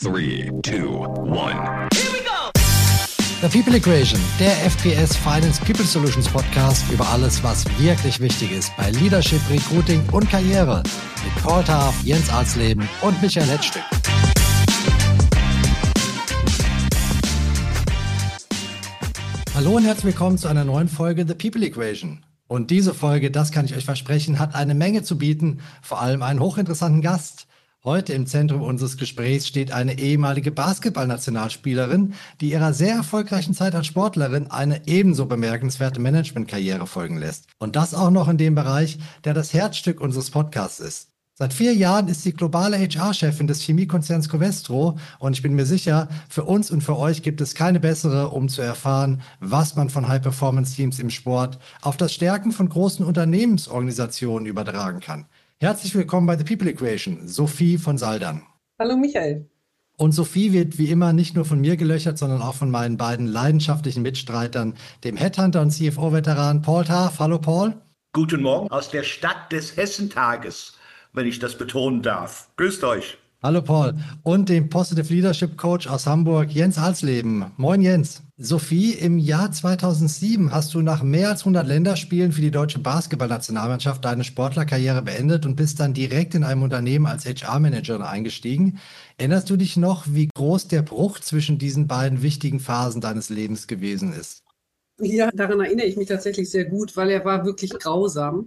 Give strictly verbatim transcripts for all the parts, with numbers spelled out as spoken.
Three, two, one. Here we go! The People Equation, der F P S Finance People Solutions Podcast über alles, was wirklich wichtig ist bei Leadership, Recruiting und Karriere. Mit Paul Taff, Jens Alsleben und Michael Hetzstück. Hallo und herzlich willkommen zu einer neuen Folge The People Equation. Und diese Folge, das kann ich euch versprechen, hat eine Menge zu bieten, vor allem einen hochinteressanten Gast. Heute im Zentrum unseres Gesprächs steht eine ehemalige Basketball-Nationalspielerin, die ihrer sehr erfolgreichen Zeit als Sportlerin eine ebenso bemerkenswerte Managementkarriere folgen lässt. Und das auch noch in dem Bereich, der das Herzstück unseres Podcasts ist. Seit vier Jahren ist sie globale H R-Chefin des Chemiekonzerns Covestro und ich bin mir sicher, für uns und für euch gibt es keine bessere, um zu erfahren, was man von High-Performance-Teams im Sport auf das Stärken von großen Unternehmensorganisationen übertragen kann. Herzlich willkommen bei The People Equation, Sophie von Saldern. Hallo Michael. Und Sophie wird wie immer nicht nur von mir gelöchert, sondern auch von meinen beiden leidenschaftlichen Mitstreitern, dem Headhunter und C F O-Veteran Paul Taff. Hallo Paul. Guten Morgen aus der Stadt des Hessentages, wenn ich das betonen darf. Grüßt euch. Hallo Paul. Und dem Positive Leadership Coach aus Hamburg, Jens Alsleben. Moin Jens. Sophie, im Jahr zweitausendsieben hast du nach mehr als hundert Länderspielen für die deutsche Basketballnationalmannschaft deine Sportlerkarriere beendet und bist dann direkt in einem Unternehmen als H R-Managerin eingestiegen. Erinnerst du dich noch, wie groß der Bruch zwischen diesen beiden wichtigen Phasen deines Lebens gewesen ist? Ja, daran erinnere ich mich tatsächlich sehr gut, weil er war wirklich grausam.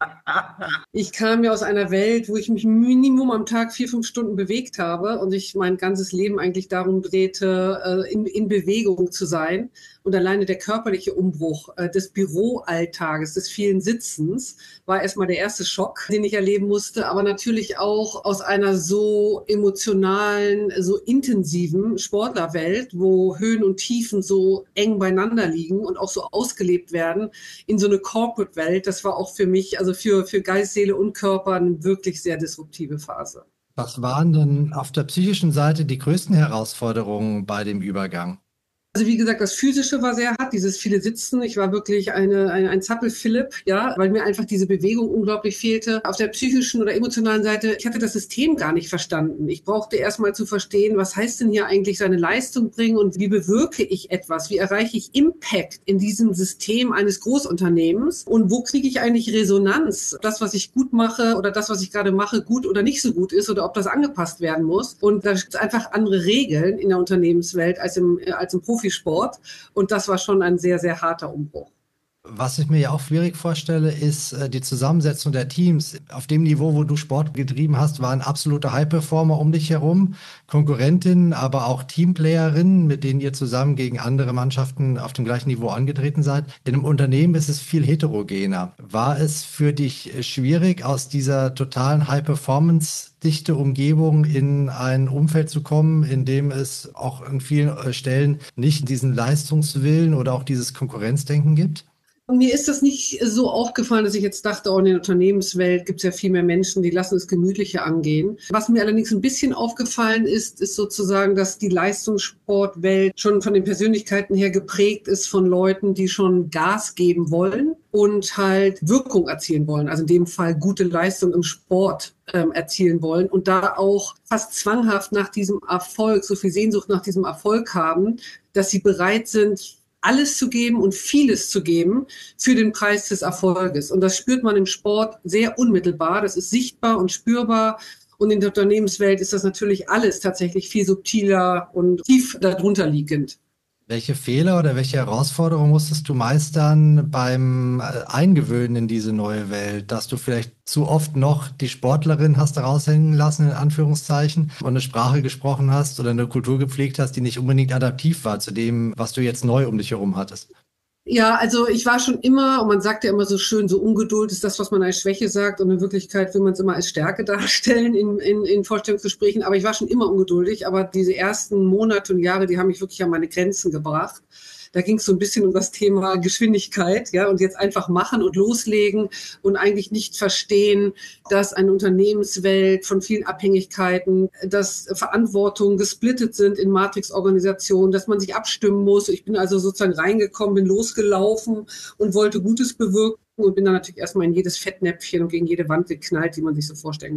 Ich kam ja aus einer Welt, wo ich mich Minimum am Tag vier, fünf Stunden bewegt habe und ich mein ganzes Leben eigentlich darum drehte, in, in Bewegung zu sein. Und alleine der körperliche Umbruch äh, des Büroalltages, des vielen Sitzens, war erstmal der erste Schock, den ich erleben musste. Aber natürlich auch aus einer so emotionalen, so intensiven Sportlerwelt, wo Höhen und Tiefen so eng beieinander liegen und auch so ausgelebt werden, in so eine Corporate-Welt. Das war auch für mich, also für, für Geist, Seele und Körper, eine wirklich sehr disruptive Phase. Was waren denn auf der psychischen Seite die größten Herausforderungen bei dem Übergang? Also wie gesagt, das Physische war sehr hart, dieses viele Sitzen. Ich war wirklich eine, eine, ein Zappel-Philipp, ja, weil mir einfach diese Bewegung unglaublich fehlte. Auf der psychischen oder emotionalen Seite, ich hatte das System gar nicht verstanden. Ich brauchte erstmal zu verstehen, was heißt denn hier eigentlich seine Leistung bringen und wie bewirke ich etwas? Wie erreiche ich Impact in diesem System eines Großunternehmens? Und wo kriege ich eigentlich Resonanz? Das, was ich gut mache oder das, was ich gerade mache, gut oder nicht so gut ist oder ob das angepasst werden muss. Und da gibt es einfach andere Regeln in der Unternehmenswelt als im, als im Profi Sport und das war schon ein sehr, sehr harter Umbruch. Was ich mir ja auch schwierig vorstelle, ist äh, die Zusammensetzung der Teams. Auf dem Niveau, wo du Sport getrieben hast, waren absolute High-Performer um dich herum, Konkurrentinnen, aber auch Teamplayerinnen, mit denen ihr zusammen gegen andere Mannschaften auf dem gleichen Niveau angetreten seid. In einem Unternehmen ist es viel heterogener. War es für dich schwierig, aus dieser totalen High-Performance dichte Umgebung in ein Umfeld zu kommen, in dem es auch an vielen Stellen nicht diesen Leistungswillen oder auch dieses Konkurrenzdenken gibt? Mir ist das nicht so aufgefallen, dass ich jetzt dachte, oh, in der Unternehmenswelt gibt es ja viel mehr Menschen, die lassen es gemütlicher angehen. Was mir allerdings ein bisschen aufgefallen ist, ist sozusagen, dass die Leistungssportwelt schon von den Persönlichkeiten her geprägt ist von Leuten, die schon Gas geben wollen und halt Wirkung erzielen wollen. Also in dem Fall gute Leistung im Sport ähm, erzielen wollen und da auch fast zwanghaft nach diesem Erfolg, so viel Sehnsucht nach diesem Erfolg haben, dass sie bereit sind, alles zu geben und vieles zu geben für den Preis des Erfolges. Und das spürt man im Sport sehr unmittelbar. Das ist sichtbar und spürbar. Und in der Unternehmenswelt ist das natürlich alles tatsächlich viel subtiler und tief darunter liegend. Welche Fehler oder welche Herausforderungen musstest du meistern beim Eingewöhnen in diese neue Welt, dass du vielleicht zu oft noch die Sportlerin hast raushängen lassen, in Anführungszeichen, und eine Sprache gesprochen hast oder eine Kultur gepflegt hast, die nicht unbedingt adaptiv war zu dem, was du jetzt neu um dich herum hattest? Ja, also ich war schon immer, und man sagt ja immer so schön, so Ungeduld ist das, was man als Schwäche sagt, und in Wirklichkeit will man es immer als Stärke darstellen in, in, in Vorstellungsgesprächen, aber ich war schon immer ungeduldig, aber diese ersten Monate und Jahre, die haben mich wirklich an meine Grenzen gebracht. Da ging es so ein bisschen um das Thema Geschwindigkeit, ja, und jetzt einfach machen und loslegen und eigentlich nicht verstehen, dass eine Unternehmenswelt von vielen Abhängigkeiten, dass Verantwortungen gesplittet sind in Matrix-Organisationen, dass man sich abstimmen muss. Ich bin also sozusagen reingekommen, bin losgelaufen und wollte Gutes bewirken und bin dann natürlich erstmal in jedes Fettnäpfchen und gegen jede Wand geknallt, die man sich so vorstellen kann.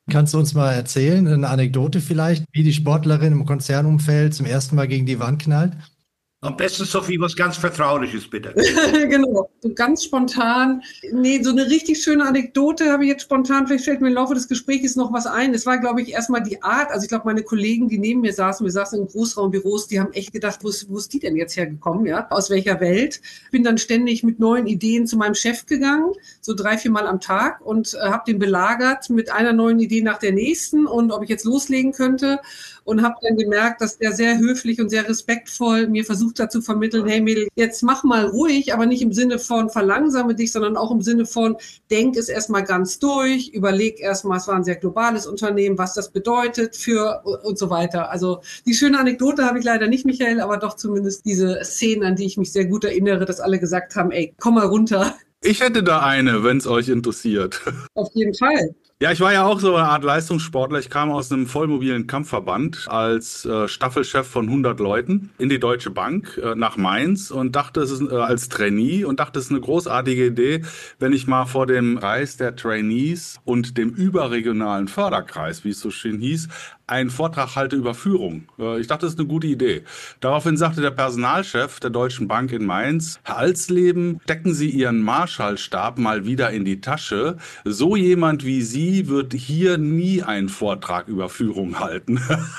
Kannst du uns mal erzählen, eine Anekdote vielleicht, wie die Sportlerin im Konzernumfeld zum ersten Mal gegen die Wand knallt? Am besten, Sophie, was ganz Vertrauliches, bitte. Genau, so ganz spontan. Nee, so eine richtig schöne Anekdote habe ich jetzt spontan. Vielleicht fällt mir im Laufe des Gesprächs noch was ein. Es war, glaube ich, erstmal die Art. Also ich glaube, meine Kollegen, die neben mir saßen, wir saßen in Großraumbüros, die haben echt gedacht, wo ist, wo ist die denn jetzt hergekommen? Ja, aus welcher Welt? Bin dann ständig mit neuen Ideen zu meinem Chef gegangen, so drei, vier Mal am Tag und äh, habe den belagert mit einer neuen Idee nach der nächsten und ob ich jetzt loslegen könnte. Und habe dann gemerkt, dass der sehr höflich und sehr respektvoll mir versucht hat zu vermitteln, hey Mädel, jetzt mach mal ruhig, aber nicht im Sinne von verlangsame dich, sondern auch im Sinne von denk es erstmal ganz durch, überleg erstmal, es war ein sehr globales Unternehmen, was das bedeutet für und so weiter. Also die schöne Anekdote habe ich leider nicht, Michael, aber doch zumindest diese Szenen, an die ich mich sehr gut erinnere, dass alle gesagt haben, ey, komm mal runter. Ich hätte da eine, wenn es euch interessiert. Auf jeden Fall. Ja, ich war ja auch so eine Art Leistungssportler. Ich kam aus einem vollmobilen Kampfverband als äh, Staffelchef von hundert Leuten in die Deutsche Bank äh, nach Mainz und dachte, es ist äh, als Trainee und dachte, es ist eine großartige Idee, wenn ich mal vor dem Kreis der Trainees und dem überregionalen Förderkreis, wie es so schön hieß, einen Vortrag halte über Führung. Äh, ich dachte, das ist eine gute Idee. Daraufhin sagte der Personalchef der Deutschen Bank in Mainz, Herr Alsleben, stecken Sie Ihren Marschallstab mal wieder in die Tasche. So jemand wie Sie wird hier nie einen Vortrag über Führung halten.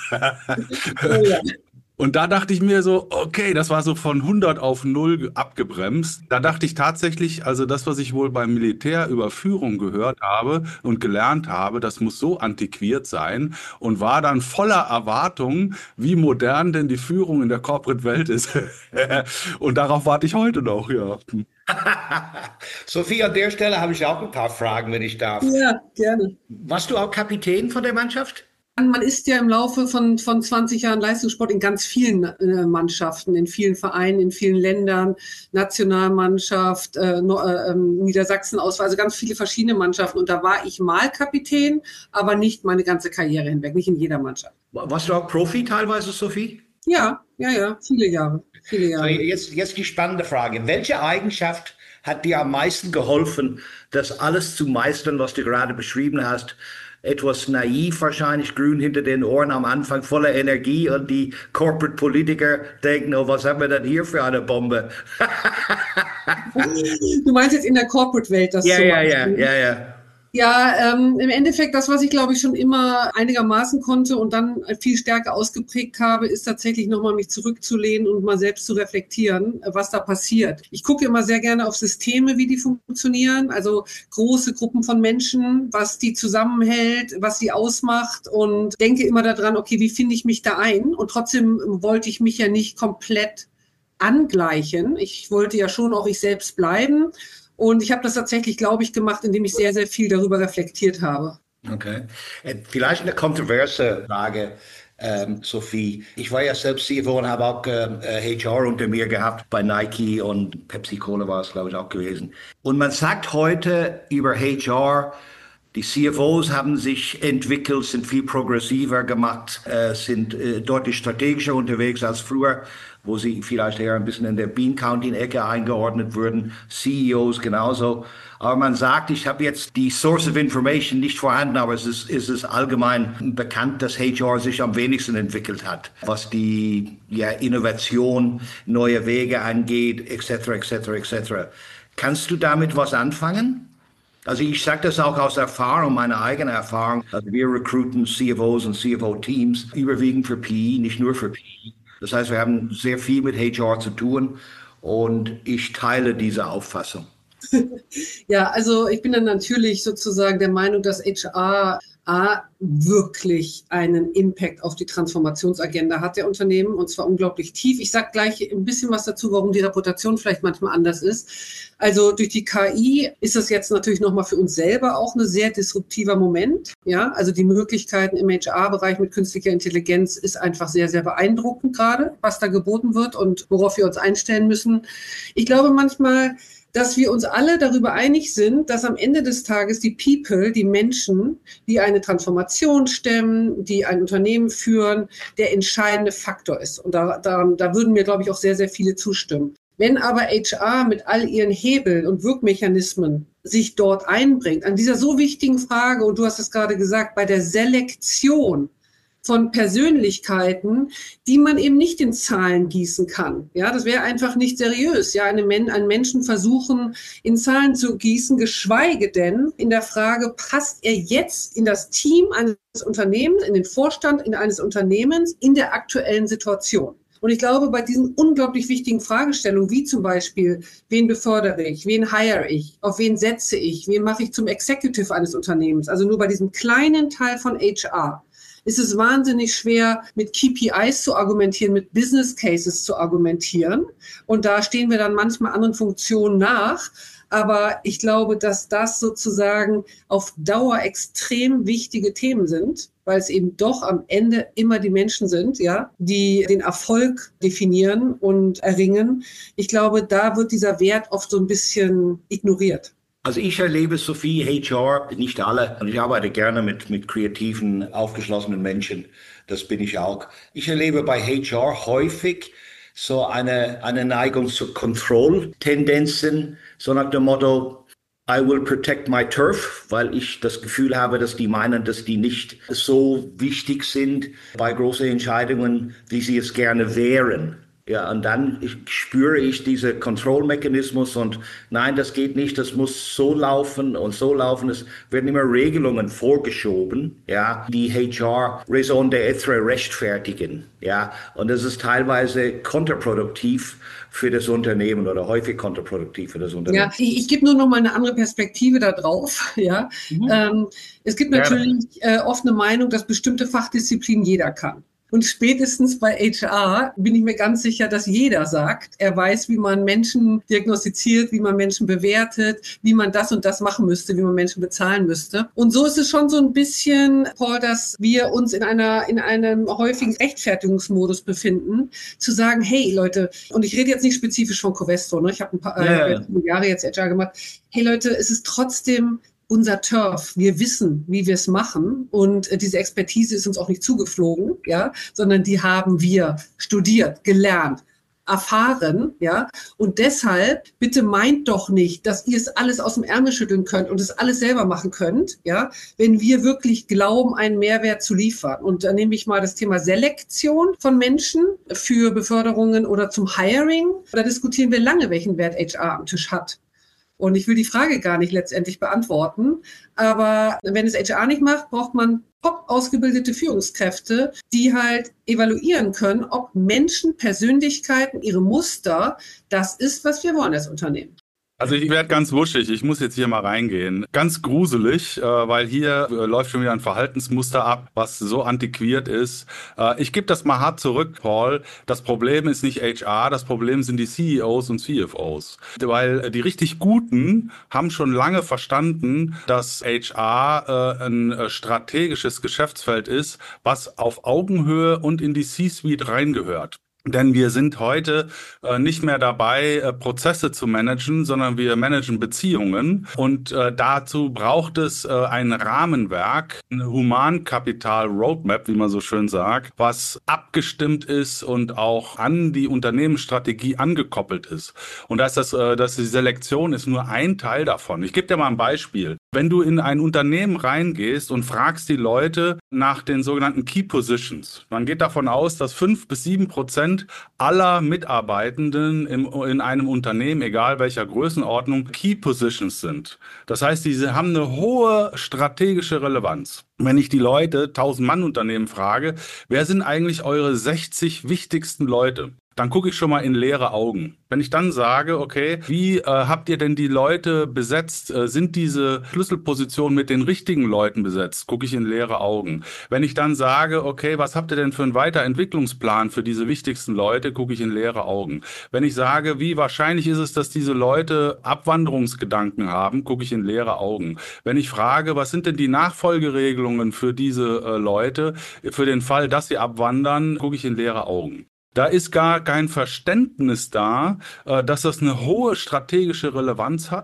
Oh ja. Und da dachte ich mir so, okay, das war so von hundert auf null abgebremst. Da dachte ich tatsächlich, also das, was ich wohl beim Militär über Führung gehört habe und gelernt habe, das muss so antiquiert sein und war dann voller Erwartung, wie modern denn die Führung in der Corporate-Welt ist. Und darauf warte ich heute noch, ja. Sophie, an der Stelle habe ich auch ein paar Fragen, wenn ich darf. Ja, gerne. Warst du auch Kapitän von der Mannschaft? Man ist ja im Laufe von, von zwanzig Jahren Leistungssport in ganz vielen äh, Mannschaften, in vielen Vereinen, in vielen Ländern, Nationalmannschaft, äh, äh, Niedersachsen-Auswahl, also ganz viele verschiedene Mannschaften. Und da war ich mal Kapitän, aber nicht meine ganze Karriere hinweg, nicht in jeder Mannschaft. Warst du auch Profi teilweise, Sophie? Ja, ja, ja, viele Jahre, viele Jahre. So, jetzt, jetzt die spannende Frage. Welche Eigenschaft hat dir am meisten geholfen, das alles zu meistern, was du gerade beschrieben hast? Etwas naiv wahrscheinlich, grün hinter den Ohren am Anfang, voller Energie und die Corporate-Politiker denken, oh, was haben wir denn hier für eine Bombe? Du meinst jetzt in der Corporate-Welt das Ja, zu ja, machen? ja, ja, ja. Ja, ähm, im Endeffekt, das, was ich glaube ich schon immer einigermaßen konnte und dann viel stärker ausgeprägt habe, ist tatsächlich nochmal mich zurückzulehnen und mal selbst zu reflektieren, was da passiert. Ich gucke immer sehr gerne auf Systeme, wie die funktionieren, also große Gruppen von Menschen, was die zusammenhält, was sie ausmacht und denke immer daran, okay, wie finde ich mich da ein? Und trotzdem wollte ich mich ja nicht komplett angleichen. Ich wollte ja schon auch ich selbst bleiben. Und ich habe das tatsächlich, glaube ich, gemacht, indem ich sehr, sehr viel darüber reflektiert habe. Okay. Vielleicht eine kontroverse Frage, ähm, Sophie. Ich war ja selbst C F O und habe auch äh, H R unter mir gehabt bei Nike und Pepsi-Cola war es, glaube ich, auch gewesen. Und man sagt heute über H R, die C F Os haben sich entwickelt, sind viel progressiver gemacht, äh, sind äh, deutlich strategischer unterwegs als früher, wo sie vielleicht eher ein bisschen in der Bean-Counting-Ecke eingeordnet würden, C E Os genauso. Aber man sagt, ich habe jetzt die Source of Information nicht vorhanden, aber es ist, es ist allgemein bekannt, dass H R sich am wenigsten entwickelt hat, was die ja, Innovation, neue Wege angeht, et cetera, et cetera, et cetera. Kannst du damit was anfangen? Also ich sage das auch aus Erfahrung, meine eigene Erfahrung. Also wir recruiten C F Os und C F O-Teams, überwiegend für P E, nicht nur für P E. Das heißt, wir haben sehr viel mit H R zu tun und ich teile diese Auffassung. Ja, also ich bin dann natürlich sozusagen der Meinung, dass H R A, wirklich einen Impact auf die Transformationsagenda hat der Unternehmen und zwar unglaublich tief. Ich sage gleich ein bisschen was dazu, warum die Reputation vielleicht manchmal anders ist. Also durch die K I ist das jetzt natürlich nochmal für uns selber auch ein sehr disruptiver Moment. Ja, also die Möglichkeiten im H R-Bereich mit künstlicher Intelligenz ist einfach sehr, sehr beeindruckend gerade, was da geboten wird und worauf wir uns einstellen müssen. Ich glaube manchmal, dass wir uns alle darüber einig sind, dass am Ende des Tages die People, die Menschen, die eine Transformation stemmen, die ein Unternehmen führen, der entscheidende Faktor ist. Und da, da, da würden mir, glaube ich, auch sehr, sehr viele zustimmen. Wenn aber H R mit all ihren Hebeln und Wirkmechanismen sich dort einbringt, an dieser so wichtigen Frage, und du hast es gerade gesagt, bei der Selektion von Persönlichkeiten, die man eben nicht in Zahlen gießen kann. Ja, das wäre einfach nicht seriös. Ja, eine Men- einen Menschen versuchen, in Zahlen zu gießen, geschweige denn in der Frage, passt er jetzt in das Team eines Unternehmens, in den Vorstand in eines Unternehmens, in der aktuellen Situation. Und ich glaube, bei diesen unglaublich wichtigen Fragestellungen, wie zum Beispiel, wen befördere ich, wen hire ich, auf wen setze ich, wen mache ich zum Executive eines Unternehmens, also nur bei diesem kleinen Teil von H R, ist es wahnsinnig schwer, mit K P Is zu argumentieren, mit Business Cases zu argumentieren. Und da stehen wir dann manchmal anderen Funktionen nach. Aber ich glaube, dass das sozusagen auf Dauer extrem wichtige Themen sind, weil es eben doch am Ende immer die Menschen sind, ja, die den Erfolg definieren und erringen. Ich glaube, da wird dieser Wert oft so ein bisschen ignoriert. Also ich erlebe, Sophie, H R, nicht alle, und ich arbeite gerne mit, mit kreativen, aufgeschlossenen Menschen, das bin ich auch. Ich erlebe bei H R häufig so eine, eine Neigung zu Kontrolltendenzen, so nach dem Motto, I will protect my turf, weil ich das Gefühl habe, dass die meinen, dass die nicht so wichtig sind bei großen Entscheidungen, wie sie es gerne wären. Ja, und dann ich, spüre ich diese Kontrollmechanismus und nein, das geht nicht, das muss so laufen und so laufen. Es werden immer Regelungen vorgeschoben, ja, die H R Raison d'être rechtfertigen, ja, und das ist teilweise kontraproduktiv für das Unternehmen oder häufig kontraproduktiv für das Unternehmen. Ja, ich, ich gebe nur noch mal eine andere Perspektive da drauf. Ja, mhm. ähm, es gibt natürlich äh, oft eine Meinung, dass bestimmte Fachdisziplinen jeder kann. Und spätestens bei H R bin ich mir ganz sicher, dass jeder sagt, er weiß, wie man Menschen diagnostiziert, wie man Menschen bewertet, wie man das und das machen müsste, wie man Menschen bezahlen müsste. Und so ist es schon so ein bisschen, Paul, dass wir uns in einer, in einem häufigen Rechtfertigungsmodus befinden, zu sagen, hey Leute, und ich rede jetzt nicht spezifisch von Covestro, ne? Ich habe ein paar ja, äh, Jahre jetzt H R gemacht. Hey Leute, es ist trotzdem unser Turf. Wir wissen, wie wir es machen, und äh, diese Expertise ist uns auch nicht zugeflogen, ja, sondern die haben wir studiert, gelernt, erfahren, ja, und deshalb bitte meint doch nicht, dass ihr es alles aus dem Ärmel schütteln könnt und es alles selber machen könnt, ja, wenn wir wirklich glauben, einen Mehrwert zu liefern. Und da nehme ich mal das Thema Selektion von Menschen für Beförderungen oder zum Hiring. Da diskutieren wir lange, welchen Wert H R am Tisch hat. Und ich will die Frage gar nicht letztendlich beantworten. Aber wenn es H R nicht macht, braucht man top ausgebildete Führungskräfte, die halt evaluieren können, ob Menschen, Persönlichkeiten, ihre Muster das ist, was wir wollen als Unternehmen. Also ich werde ganz wuschig, ich muss jetzt hier mal reingehen. Ganz gruselig, äh, weil hier äh, läuft schon wieder ein Verhaltensmuster ab, was so antiquiert ist. Äh, ich gebe das mal hart zurück, Paul. Das Problem ist nicht H R, das Problem sind die C E Os und C F Os. Weil die richtig Guten haben schon lange verstanden, dass H R äh, ein äh, strategisches Geschäftsfeld ist, was auf Augenhöhe und in die C-Suite reingehört. Denn wir sind heute äh, nicht mehr dabei, äh, Prozesse zu managen, sondern wir managen Beziehungen. Und äh, dazu braucht es äh, ein Rahmenwerk, ein Humankapital-Roadmap, wie man so schön sagt, was abgestimmt ist und auch an die Unternehmensstrategie angekoppelt ist. Und da ist das, äh, dass die Selektion ist nur ein Teil davon. Ich gebe dir mal ein Beispiel. Wenn du in ein Unternehmen reingehst und fragst die Leute nach den sogenannten Key Positions, man geht davon aus, dass fünf bis sieben Prozent aller Mitarbeitenden im, in einem Unternehmen, egal welcher Größenordnung, Key Positions sind. Das heißt, diese haben eine hohe strategische Relevanz. Wenn ich die Leute, tausend-Mann-Unternehmen frage, wer sind eigentlich eure sechzig wichtigsten Leute? Dann gucke ich schon mal in leere Augen. Wenn ich dann sage, okay, wie äh, habt ihr denn die Leute besetzt? Äh, sind diese Schlüsselpositionen mit den richtigen Leuten besetzt? Gucke ich in leere Augen. Wenn ich dann sage, okay, was habt ihr denn für einen Weiterentwicklungsplan für diese wichtigsten Leute? Gucke ich in leere Augen. Wenn ich sage, wie wahrscheinlich ist es, dass diese Leute Abwanderungsgedanken haben? Gucke ich in leere Augen. Wenn ich frage, was sind denn die Nachfolgeregelungen für diese äh, Leute? Für den Fall, dass sie abwandern, gucke ich in leere Augen. Da ist gar kein Verständnis da, dass das eine hohe strategische Relevanz hat.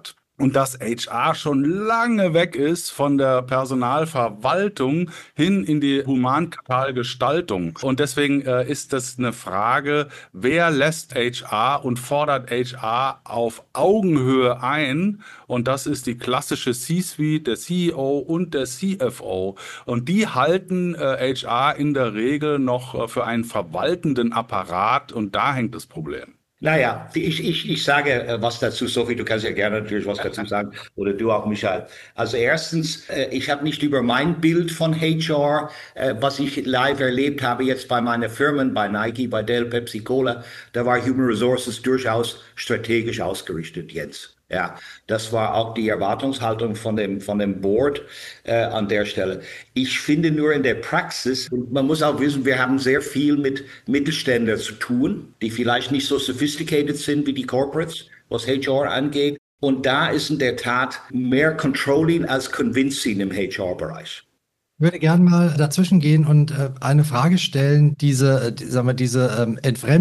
und dass H R schon lange weg ist von der Personalverwaltung hin in die Humankapitalgestaltung. Und deswegen äh, ist das eine Frage, wer lässt H R und fordert H R auf Augenhöhe ein? Und das ist die klassische C-Suite, der C E O und der C F O. Und die halten äh, H R in der Regel noch äh, für einen verwaltenden Apparat und da hängt das Problem. Naja, ich, ich, ich sage äh, was dazu, Sophie, du kannst ja gerne natürlich was dazu sagen, oder du auch, Michael. Also erstens, äh, ich habe nicht über mein Bild von H R, äh, was ich live erlebt habe jetzt bei meinen Firmen, bei Nike, bei Dell, Pepsi, Cola, da war Human Resources durchaus strategisch ausgerichtet jetzt. Ja, das war auch die Erwartungshaltung von dem, von dem Board äh, an der Stelle. Ich finde nur in der Praxis, und man muss auch wissen, wir haben sehr viel mit Mittelständlern zu tun, die vielleicht nicht so sophisticated sind wie die Corporates, was H R angeht. Und da ist in der Tat mehr Controlling als Convincing im H R-Bereich. Ich würde gerne mal dazwischen gehen und äh, eine Frage stellen, diese, äh, die, sagen wir, diese ähm,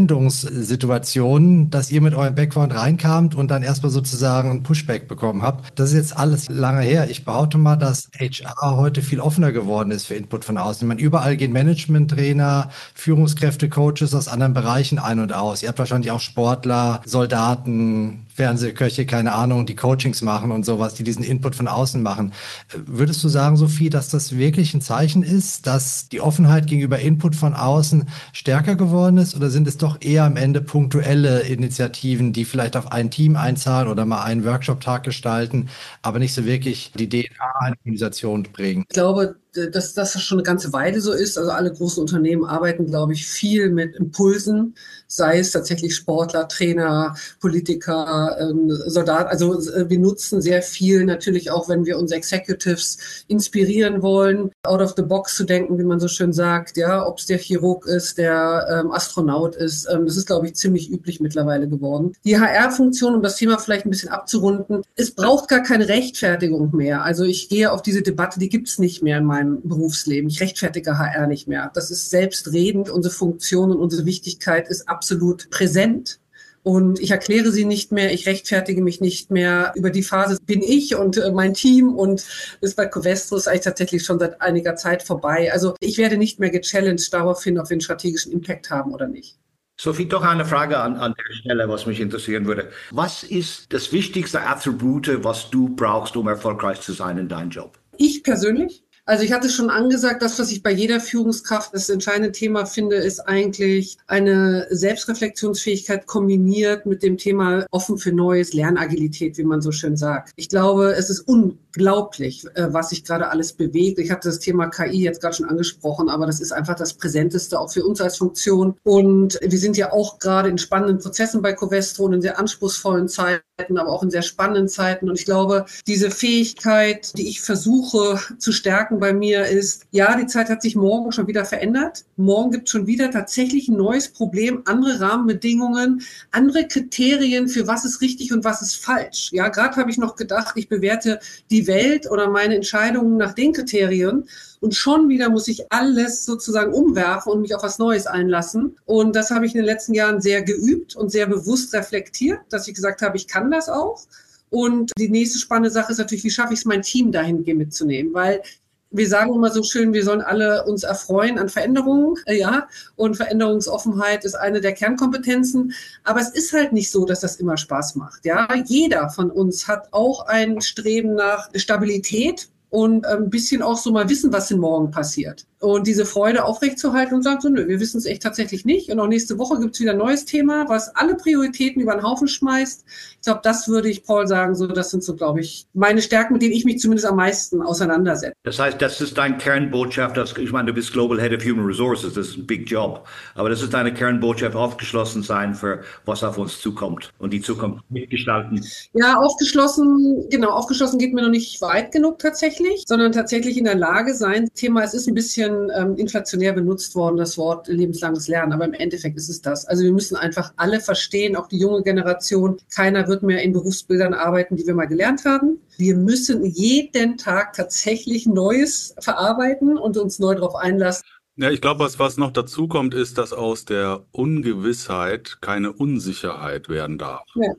Entfremdungssituation, dass ihr mit eurem Background reinkamt und dann erstmal sozusagen ein Pushback bekommen habt. Das ist jetzt alles lange her. Ich behaupte mal, dass H R heute viel offener geworden ist für Input von außen. Ich meine, überall gehen Management-Trainer, Führungskräfte, Coaches aus anderen Bereichen ein und aus. Ihr habt wahrscheinlich auch Sportler, Soldaten, Fernsehköche, keine Ahnung, die Coachings machen und sowas, die diesen Input von außen machen. Würdest du sagen, Sophie, dass das wirklich ein Zeichen ist, dass die Offenheit gegenüber Input von außen stärker geworden ist, oder sind es doch eher am Ende punktuelle Initiativen, die vielleicht auf ein Team einzahlen oder mal einen Workshop-Tag gestalten, aber nicht so wirklich die D N A einer Organisation prägen? Ich glaube, dass das schon eine ganze Weile so ist. Also alle großen Unternehmen arbeiten, glaube ich, viel mit Impulsen, sei es tatsächlich Sportler, Trainer, Politiker, ähm, Soldaten. Also wir nutzen sehr viel natürlich auch, wenn wir unsere Executives inspirieren wollen, out of the box zu denken, wie man so schön sagt, ja, ob es der Chirurg ist, der ähm, Astronaut ist. Ähm, das ist, glaube ich, ziemlich üblich mittlerweile geworden. Die H R-Funktion, um das Thema vielleicht ein bisschen abzurunden, es braucht gar keine Rechtfertigung mehr. Also ich gehe auf diese Debatte, die gibt es nicht mehr in meinem Berufsleben. Ich rechtfertige H R nicht mehr. Das ist selbstredend. Unsere Funktion und unsere Wichtigkeit ist absolut präsent. Und ich erkläre sie nicht mehr, ich rechtfertige mich nicht mehr. Über die Phase bin ich und äh, mein Team und ist bei Covestro eigentlich tatsächlich schon seit einiger Zeit vorbei. Also ich werde nicht mehr gechallenged darauf hin, ob wir einen strategischen Impact haben oder nicht. Sophie, doch eine Frage an, an der Stelle, was mich interessieren würde. Was ist das wichtigste Attribute, was du brauchst, um erfolgreich zu sein in deinem Job? Ich persönlich? Also ich hatte schon angesagt, das, was ich bei jeder Führungskraft das entscheidende Thema finde, ist eigentlich eine Selbstreflexionsfähigkeit kombiniert mit dem Thema offen für Neues, Lernagilität, wie man so schön sagt. Ich glaube, es ist unglaublich, was sich gerade alles bewegt. Ich hatte das Thema K I jetzt gerade schon angesprochen, aber das ist einfach das Präsenteste auch für uns als Funktion. Und wir sind ja auch gerade in spannenden Prozessen bei Covestro und in sehr anspruchsvollen Zeiten, aber auch in sehr spannenden Zeiten. Und ich glaube, diese Fähigkeit, die ich versuche zu stärken bei mir ist, ja, die Zeit hat sich morgen schon wieder verändert. Morgen gibt es schon wieder tatsächlich ein neues Problem, andere Rahmenbedingungen, andere Kriterien für was ist richtig und was ist falsch. Ja, gerade habe ich noch gedacht, ich bewerte die Welt oder meine Entscheidungen nach den Kriterien. Und schon wieder muss ich alles sozusagen umwerfen und mich auf was Neues einlassen. Und das habe ich in den letzten Jahren sehr geübt und sehr bewusst reflektiert, dass ich gesagt habe, ich kann das auch. Und die nächste spannende Sache ist natürlich, wie schaffe ich es, mein Team dahingehend mitzunehmen? Weil wir sagen immer so schön, wir sollen alle uns erfreuen an Veränderungen, ja, und Veränderungsoffenheit ist eine der Kernkompetenzen. Aber es ist halt nicht so, dass das immer Spaß macht, ja. Jeder von uns hat auch ein Streben nach Stabilität und ein bisschen auch so mal wissen, was denn morgen passiert. Und diese Freude aufrechtzuerhalten und sagen so, nö, wir wissen es echt tatsächlich nicht. Und auch nächste Woche gibt es wieder ein neues Thema, was alle Prioritäten über den Haufen schmeißt. Ich glaube, das würde ich Paul sagen, so, das sind so, glaube ich, meine Stärken, mit denen ich mich zumindest am meisten auseinandersetze. Das heißt, das ist dein Kernbotschaft, dass, ich meine, du bist Global Head of Human Resources, das ist ein big Job. Aber das ist deine Kernbotschaft, aufgeschlossen sein für was auf uns zukommt und die Zukunft mitgestalten. Ja, aufgeschlossen, genau, aufgeschlossen geht mir noch nicht weit genug tatsächlich, sondern tatsächlich in der Lage sein. Thema, es ist ein bisschen ähm, inflationär benutzt worden, das Wort lebenslanges Lernen, aber im Endeffekt ist es das. Also wir müssen einfach alle verstehen, auch die junge Generation, keiner wird mehr in Berufsbildern arbeiten, die wir mal gelernt haben. Wir müssen jeden Tag tatsächlich Neues verarbeiten und uns neu darauf einlassen. Ja, ich glaube, was, was noch dazu kommt, ist, dass aus der Ungewissheit keine Unsicherheit werden darf. Ja.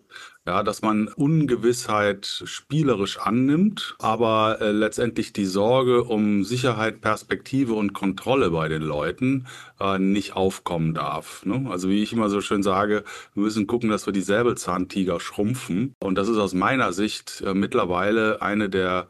Ja, dass man Ungewissheit spielerisch annimmt, aber äh, letztendlich die Sorge um Sicherheit, Perspektive und Kontrolle bei den Leuten äh, nicht aufkommen darf. Ne? Also wie ich immer so schön sage, wir müssen gucken, dass wir die Säbelzahntiger schrumpfen. Und das ist aus meiner Sicht äh, mittlerweile eine der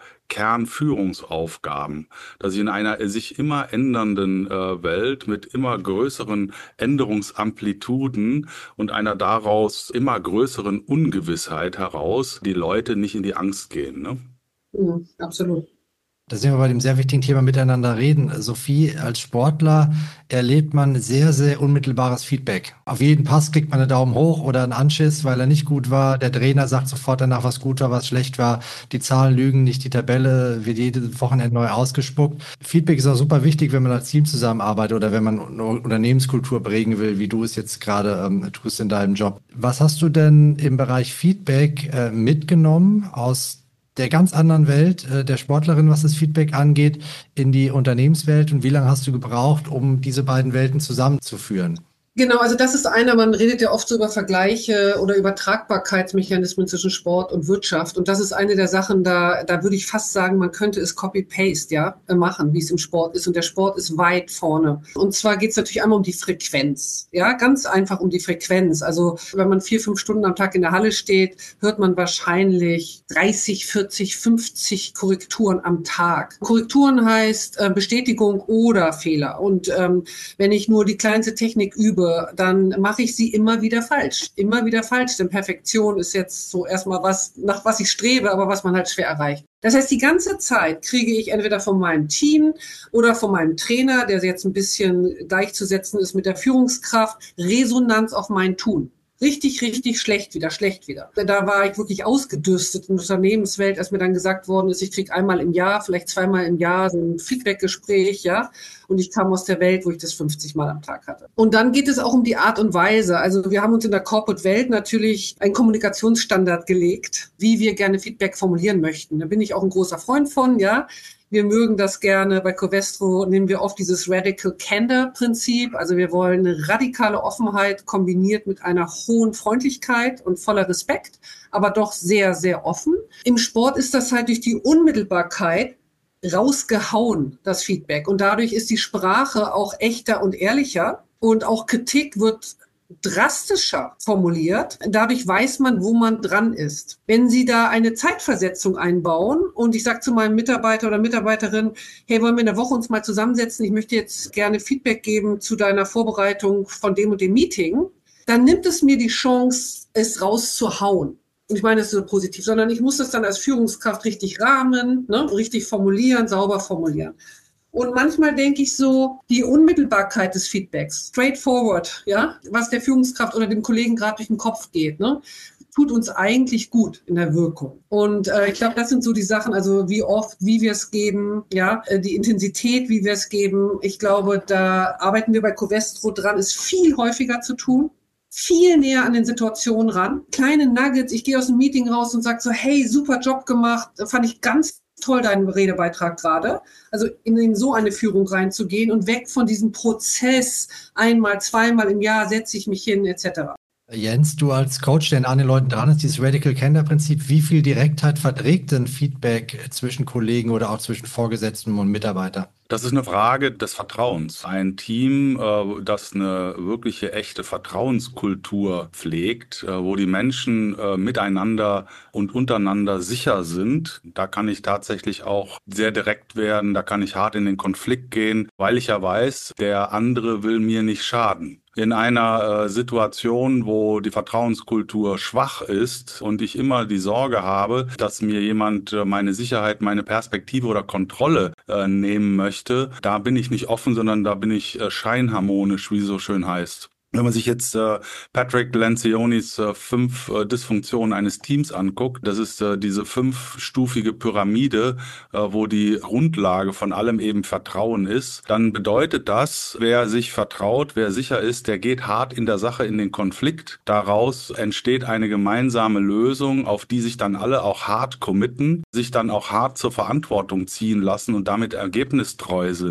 Kernführungsaufgaben, dass ich in einer sich immer ändernden äh, Welt mit immer größeren Änderungsamplituden und einer daraus immer größeren Ungewissheit heraus die Leute nicht in die Angst gehen. Ne? Mhm, absolut. Da sind wir bei dem sehr wichtigen Thema miteinander reden. Sophie, als Sportler erlebt man sehr, sehr unmittelbares Feedback. Auf jeden Pass kriegt man einen Daumen hoch oder einen Anschiss, weil er nicht gut war. Der Trainer sagt sofort danach, was gut war, was schlecht war. Die Zahlen lügen nicht, die Tabelle wird jedes Wochenende neu ausgespuckt. Feedback ist auch super wichtig, wenn man als Team zusammenarbeitet oder wenn man eine Unternehmenskultur prägen will, wie du es jetzt gerade ähm, tust in deinem Job. Was hast du denn im Bereich Feedback äh, mitgenommen aus der ganz anderen Welt äh, der Sportlerin, was das Feedback angeht, in die Unternehmenswelt, und wie lange hast du gebraucht, um diese beiden Welten zusammenzuführen? Genau, also das ist einer, man redet ja oft so über Vergleiche oder Übertragbarkeitsmechanismen zwischen Sport und Wirtschaft. Und das ist eine der Sachen, da, da würde ich fast sagen, man könnte es Copy-Paste, ja, machen, wie es im Sport ist. Und der Sport ist weit vorne. Und zwar geht es natürlich einmal um die Frequenz, ja, ganz einfach um die Frequenz. Also wenn man vier, fünf Stunden am Tag in der Halle steht, hört man wahrscheinlich dreißig, vierzig, fünfzig Korrekturen am Tag. Korrekturen heißt äh, Bestätigung oder Fehler. Und ähm, wenn ich nur die kleinste Technik übe, dann mache ich sie immer wieder falsch. Immer wieder falsch, denn Perfektion ist jetzt so erstmal was, nach was ich strebe, aber was man halt schwer erreicht. Das heißt, die ganze Zeit kriege ich entweder von meinem Team oder von meinem Trainer, der jetzt ein bisschen gleichzusetzen ist mit der Führungskraft, Resonanz auf mein Tun. Richtig, richtig schlecht wieder, schlecht wieder. Da war ich wirklich ausgedürstet in der Unternehmenswelt, als mir dann gesagt worden ist, ich kriege einmal im Jahr, vielleicht zweimal im Jahr so ein Feedbackgespräch, ja. Und ich kam aus der Welt, wo ich das fünfzig Mal am Tag hatte. Und dann geht es auch um die Art und Weise. Also wir haben uns in der Corporate-Welt natürlich einen Kommunikationsstandard gelegt, wie wir gerne Feedback formulieren möchten. Da bin ich auch ein großer Freund von, ja. Wir mögen das gerne. Bei Covestro nehmen wir oft dieses Radical Candor-Prinzip. Also wir wollen eine radikale Offenheit kombiniert mit einer hohen Freundlichkeit und voller Respekt, aber doch sehr, sehr offen. Im Sport ist das halt durch die Unmittelbarkeit rausgehauen, das Feedback. Und dadurch ist die Sprache auch echter und ehrlicher. Und auch Kritik wird drastischer formuliert. Dadurch weiß man, wo man dran ist. Wenn Sie da eine Zeitversetzung einbauen und ich sage zu meinem Mitarbeiter oder Mitarbeiterin, hey, wollen wir in der Woche uns mal zusammensetzen? Ich möchte jetzt gerne Feedback geben zu deiner Vorbereitung von dem und dem Meeting. Dann nimmt es mir die Chance, es rauszuhauen. Und ich meine, das ist so positiv, sondern ich muss das dann als Führungskraft richtig rahmen, ne, richtig formulieren, sauber formulieren. Und manchmal denke ich so, die Unmittelbarkeit des Feedbacks, straightforward, ja, was der Führungskraft oder dem Kollegen gerade durch den Kopf geht, ne, tut uns eigentlich gut in der Wirkung. Und äh, ich glaube, das sind so die Sachen, also wie oft, wie wir es geben, ja, äh, die Intensität, wie wir es geben. Ich glaube, da arbeiten wir bei Covestro dran, ist viel häufiger zu tun. Viel näher an den Situationen ran. Kleine Nuggets, ich gehe aus dem Meeting raus und sage so, hey, super Job gemacht, fand ich ganz toll, deinen Redebeitrag gerade. Also in, in so eine Führung reinzugehen und weg von diesem Prozess, einmal, zweimal im Jahr setze ich mich hin, et cetera. Jens, du als Coach, der an den Leuten dran ist, dieses Radical Candor-Prinzip, wie viel Direktheit verträgt denn Feedback zwischen Kollegen oder auch zwischen Vorgesetzten und Mitarbeitern? Das ist eine Frage des Vertrauens. Ein Team, äh, das eine wirkliche, echte Vertrauenskultur pflegt, äh, wo die Menschen äh, miteinander und untereinander sicher sind, da kann ich tatsächlich auch sehr direkt werden, da kann ich hart in den Konflikt gehen, weil ich ja weiß, der andere will mir nicht schaden. In einer äh, Situation, wo die Vertrauenskultur schwach ist und ich immer die Sorge habe, dass mir jemand äh, meine Sicherheit, meine Perspektive oder Kontrolle äh, nehmen möchte, da bin ich nicht offen, sondern da bin ich äh, scheinharmonisch, wie es so schön heißt. Wenn man sich jetzt äh, Patrick Lencioni's äh, fünf äh, Dysfunktionen eines Teams anguckt, das ist äh, diese fünfstufige Pyramide, äh, wo die Grundlage von allem eben Vertrauen ist, dann bedeutet das, wer sich vertraut, wer sicher ist, der geht hart in der Sache in den Konflikt. Daraus entsteht eine gemeinsame Lösung, auf die sich dann alle auch hart committen, sich dann auch hart zur Verantwortung ziehen lassen und damit ergebnistreu sind.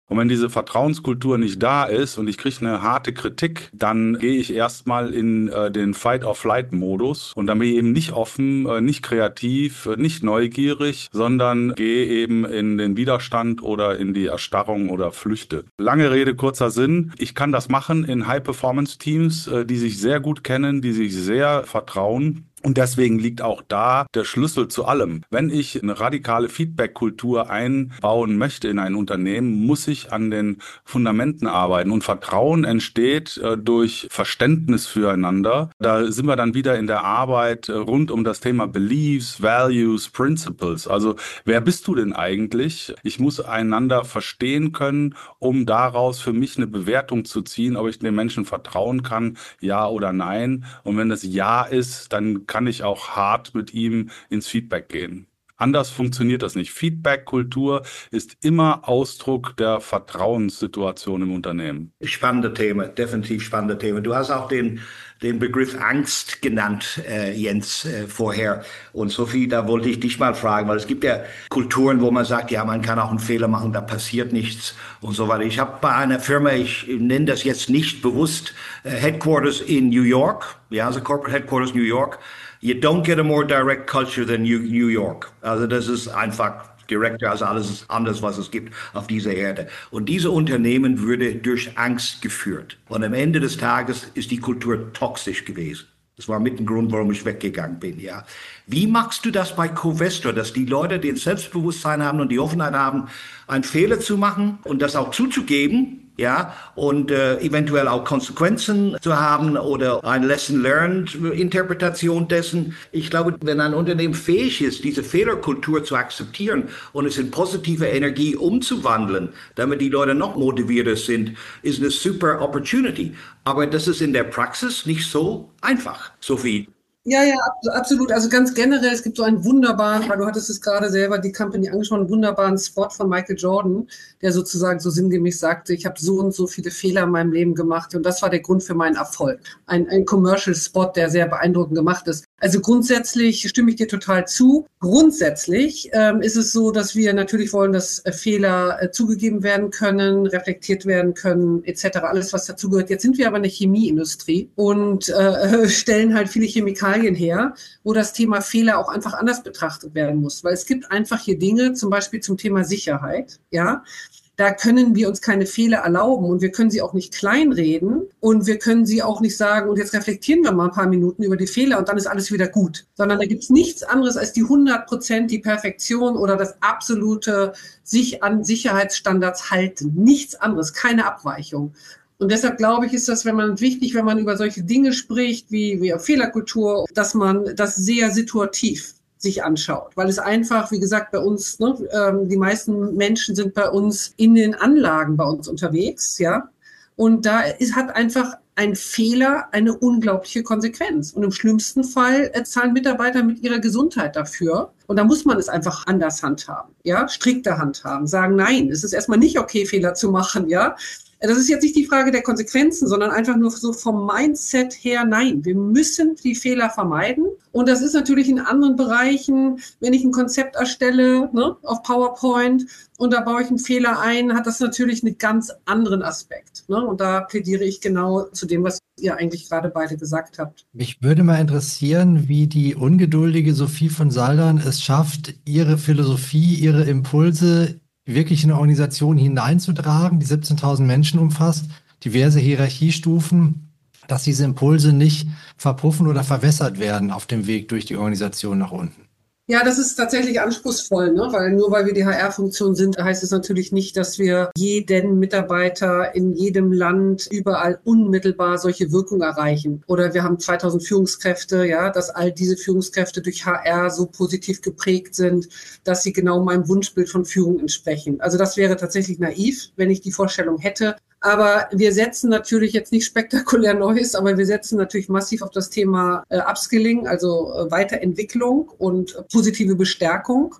Und wenn diese Vertrauenskultur nicht da ist und ich kriege eine harte Kritik, dann gehe ich erstmal in äh, den Fight-or-Flight-Modus und dann bin ich eben nicht offen, äh, nicht kreativ, äh, nicht neugierig, sondern gehe eben in den Widerstand oder in die Erstarrung oder flüchte. Lange Rede, kurzer Sinn. Ich kann das machen in High-Performance-Teams, äh, die sich sehr gut kennen, die sich sehr vertrauen. Und deswegen liegt auch da der Schlüssel zu allem. Wenn ich eine radikale Feedback-Kultur einbauen möchte in ein Unternehmen, muss ich an den Fundamenten arbeiten. Und Vertrauen entsteht äh, durch Verständnis füreinander. Da sind wir dann wieder in der Arbeit äh, rund um das Thema Beliefs, Values, Principles. Also wer bist du denn eigentlich? Ich muss einander verstehen können, um daraus für mich eine Bewertung zu ziehen, ob ich den Menschen vertrauen kann, ja oder nein. Und wenn das Ja ist, dann kann ich auch hart mit ihm ins Feedback gehen. Anders funktioniert das nicht. Feedback-Kultur ist immer Ausdruck der Vertrauenssituation im Unternehmen. Spannende Thema, definitiv spannende Thema. Du hast auch den, den Begriff Angst genannt, äh, Jens, äh, vorher. Und Sophie, da wollte ich dich mal fragen, weil es gibt ja Kulturen, wo man sagt, ja, man kann auch einen Fehler machen, da passiert nichts und so weiter. Ich habe bei einer Firma, ich nenne das jetzt nicht bewusst, äh, Headquarters in New York, ja, also Corporate Headquarters New York. You don't get a more direct culture than New York. Also das ist einfach direkter als alles anders, was es gibt auf dieser Erde. Und diese Unternehmen würde durch Angst geführt. Und am Ende des Tages ist die Kultur toxisch gewesen. Das war mit dem Grund, warum ich weggegangen bin, ja. Wie machst du das bei Covestro, dass die Leute den Selbstbewusstsein haben und die Offenheit haben, einen Fehler zu machen und das auch zuzugeben, ja, und äh, eventuell auch Konsequenzen zu haben oder eine Lesson-Learned-Interpretation dessen. Ich glaube, wenn ein Unternehmen fähig ist, diese Fehlerkultur zu akzeptieren und es in positive Energie umzuwandeln, damit die Leute noch motivierter sind, ist eine super Opportunity. Aber das ist in der Praxis nicht so einfach, Sophie. Ja, ja, absolut. Also ganz generell, es gibt so einen wunderbaren, weil du hattest es gerade selber die Company angesprochen, einen wunderbaren Spot von Michael Jordan, der sozusagen so sinngemäß sagte, ich habe so und so viele Fehler in meinem Leben gemacht und das war der Grund für meinen Erfolg. Ein, ein Commercial-Spot, der sehr beeindruckend gemacht ist. Also grundsätzlich stimme ich dir total zu. Grundsätzlich ähm, ist es so, dass wir natürlich wollen, dass äh, Fehler äh, zugegeben werden können, reflektiert werden können, et cetera. Alles, was dazugehört. Jetzt sind wir aber eine Chemieindustrie und äh, stellen halt viele Chemikalien her, wo das Thema Fehler auch einfach anders betrachtet werden muss. Weil es gibt einfach hier Dinge, zum Beispiel zum Thema Sicherheit, ja. Da können wir uns keine Fehler erlauben und wir können sie auch nicht kleinreden und wir können sie auch nicht sagen, und jetzt reflektieren wir mal ein paar Minuten über die Fehler und dann ist alles wieder gut. Sondern da gibt es nichts anderes als die hundert Prozent, die Perfektion oder das absolute sich an Sicherheitsstandards halten. Nichts anderes, keine Abweichung. Und deshalb glaube ich, ist das, wenn man wichtig, wenn man über solche Dinge spricht, wie, wie Fehlerkultur, dass man das sehr situativ sich anschaut, weil es einfach, wie gesagt, bei uns, ne, ähm, die meisten Menschen sind bei uns in den Anlagen bei uns unterwegs, ja, und da ist, hat einfach ein Fehler eine unglaubliche Konsequenz und im schlimmsten Fall äh, zahlen Mitarbeiter mit ihrer Gesundheit dafür und da muss man es einfach anders handhaben, ja, strikter handhaben, sagen, nein, es ist erstmal nicht okay, Fehler zu machen, ja. Das ist jetzt nicht die Frage der Konsequenzen, sondern einfach nur so vom Mindset her, nein, wir müssen die Fehler vermeiden. Und das ist natürlich in anderen Bereichen, wenn ich ein Konzept erstelle, ne, auf PowerPoint und da baue ich einen Fehler ein, hat das natürlich einen ganz anderen Aspekt. Ne? Und da plädiere ich genau zu dem, was ihr eigentlich gerade beide gesagt habt. Mich würde mal interessieren, wie die ungeduldige Sophie von Saldern es schafft, ihre Philosophie, ihre Impulse wirklich in eine Organisation hineinzutragen, die siebzehntausend Menschen umfasst, diverse Hierarchiestufen, dass diese Impulse nicht verpuffen oder verwässert werden auf dem Weg durch die Organisation nach unten. Ja, das ist tatsächlich anspruchsvoll, ne? Weil nur weil wir die H R-Funktion sind, heißt es natürlich nicht, dass wir jeden Mitarbeiter in jedem Land überall unmittelbar solche Wirkung erreichen. Oder wir haben zweitausend Führungskräfte, ja, dass all diese Führungskräfte durch H R so positiv geprägt sind, dass sie genau meinem Wunschbild von Führung entsprechen. Also das wäre tatsächlich naiv, wenn ich die Vorstellung hätte. Aber wir setzen natürlich jetzt nicht spektakulär Neues, aber wir setzen natürlich massiv auf das Thema äh, Upskilling, also äh, Weiterentwicklung und äh, positive Bestärkung.